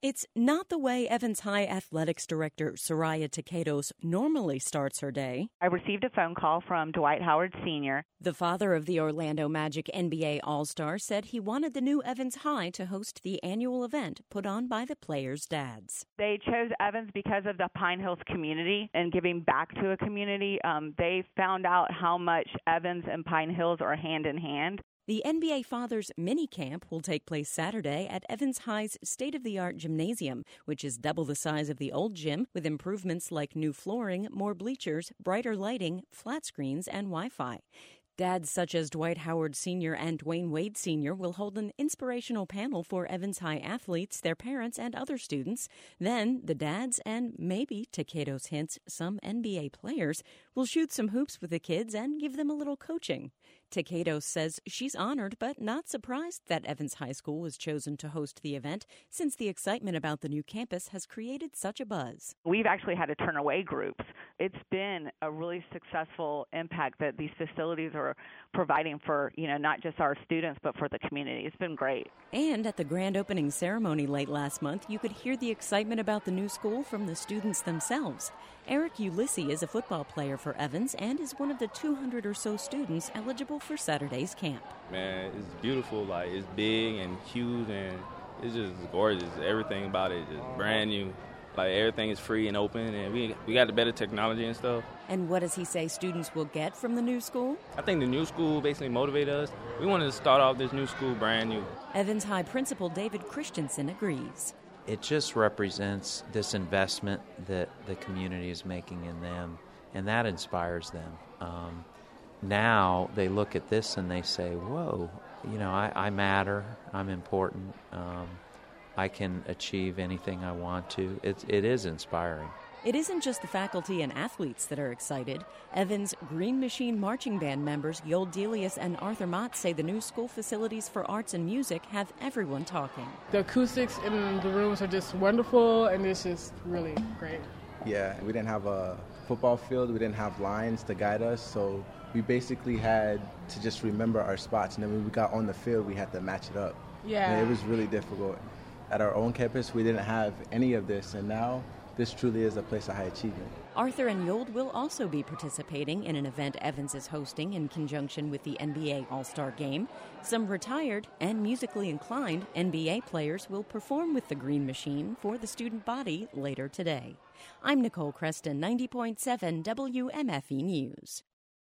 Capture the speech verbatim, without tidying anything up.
It's not the way Evans High Athletics Director Soraya Takedos normally starts her day. I received a phone call from Dwight Howard Senior The father of the Orlando Magic N B A All-Star said he wanted the new Evans High to host the annual event put on by the players' dads. They chose Evans because of the Pine Hills community and giving back to a community. Um, they found out how much Evans and Pine Hills are hand in hand. The N B A Fathers mini camp will take place Saturday at Evans High's state-of-the-art gymnasium, which is double the size of the old gym, with improvements like new flooring, more bleachers, brighter lighting, flat screens, and Wi-Fi. Dads such as Dwight Howard Senior and Dwayne Wade Senior will hold an inspirational panel for Evans High athletes, their parents, and other students. Then the dads and maybe, Takedos hints, some N B A players will shoot some hoops with the kids and give them a little coaching. Takedos says she's honored but not surprised that Evans High School was chosen to host the event, since the excitement about the new campus has created such a buzz. We've actually had to turn away groups. It's been a really successful impact that these facilities are providing for, you know, not just our students, but for the community. It's been great. And at the grand opening ceremony late last month, you could hear the excitement about the new school from the students themselves. Eric Ulysses is a football player for Evans and is one of the two hundred or so students eligible for Saturday's camp. Man, it's beautiful. Like, it's big and huge, and it's just gorgeous. Everything about it is brand new. Like, everything is free and open, and we we got the better technology and stuff. And what does he say students will get from the new school? I think the new school basically motivated us. We wanted to start off this new school brand new. Evans High Principal David Christensen agrees. It just represents this investment that the community is making in them, and that inspires them. Um, now they look at this and they say, whoa, you know, I, I matter, I'm important, um, I can achieve anything I want to. It, it is inspiring. It isn't just the faculty and athletes that are excited. Evans Green Machine Marching Band members Yoel Delius and Arthur Mott say the new school facilities for arts and music have everyone talking. The acoustics in the rooms are just wonderful, and it's just really great. Yeah, we didn't have a football field, we didn't have lines to guide us, so we basically had to just remember our spots, and then when we got on the field, we had to match it up. Yeah. And it was really difficult. At our own campus, we didn't have any of this, and now this truly is a place of high achievement. Arthur and Yoel will also be participating in an event Evans is hosting in conjunction with the N B A All-Star Game. Some retired and musically inclined N B A players will perform with the Green Machine for the student body later today. I'm Nicole Creston, ninety point seven W M F E News.